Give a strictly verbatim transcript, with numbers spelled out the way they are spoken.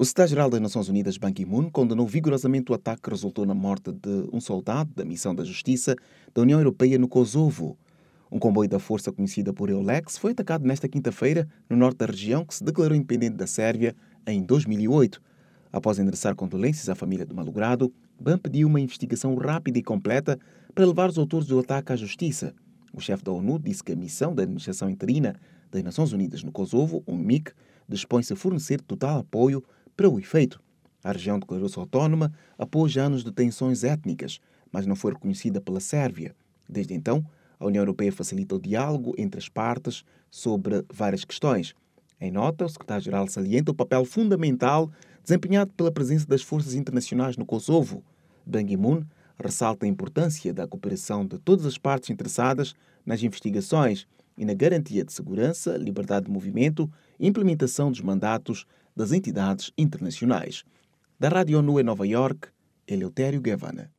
O secretário-geral das Nações Unidas, Ban Ki-moon, condenou vigorosamente o ataque que resultou na morte de um soldado da Missão da Justiça da União Europeia no Kosovo. Um comboio da força conhecida por EULEX foi atacado nesta quinta-feira no norte da região que se declarou independente da Sérvia em dois mil e oito. Após endereçar condolências à família do malogrado, Ban pediu uma investigação rápida e completa para levar os autores do ataque à justiça. O chefe da ONU disse que a missão da Administração Interina das Nações Unidas no Kosovo, U N M I C, dispõe-se a fornecer total apoio para o efeito. A região declarou-se autónoma após anos de tensões étnicas, mas não foi reconhecida pela Sérvia. Desde então, a União Europeia facilita o diálogo entre as partes sobre várias questões. Em nota, o secretário-geral salienta o papel fundamental desempenhado pela presença das forças internacionais no Kosovo. Ban Ki-moon ressalta a importância da cooperação de todas as partes interessadas nas investigações e na garantia de segurança, liberdade de movimento e implementação dos mandatos das entidades internacionais. Da Rádio ONU em Nova Iorque, Eleutério Gavan.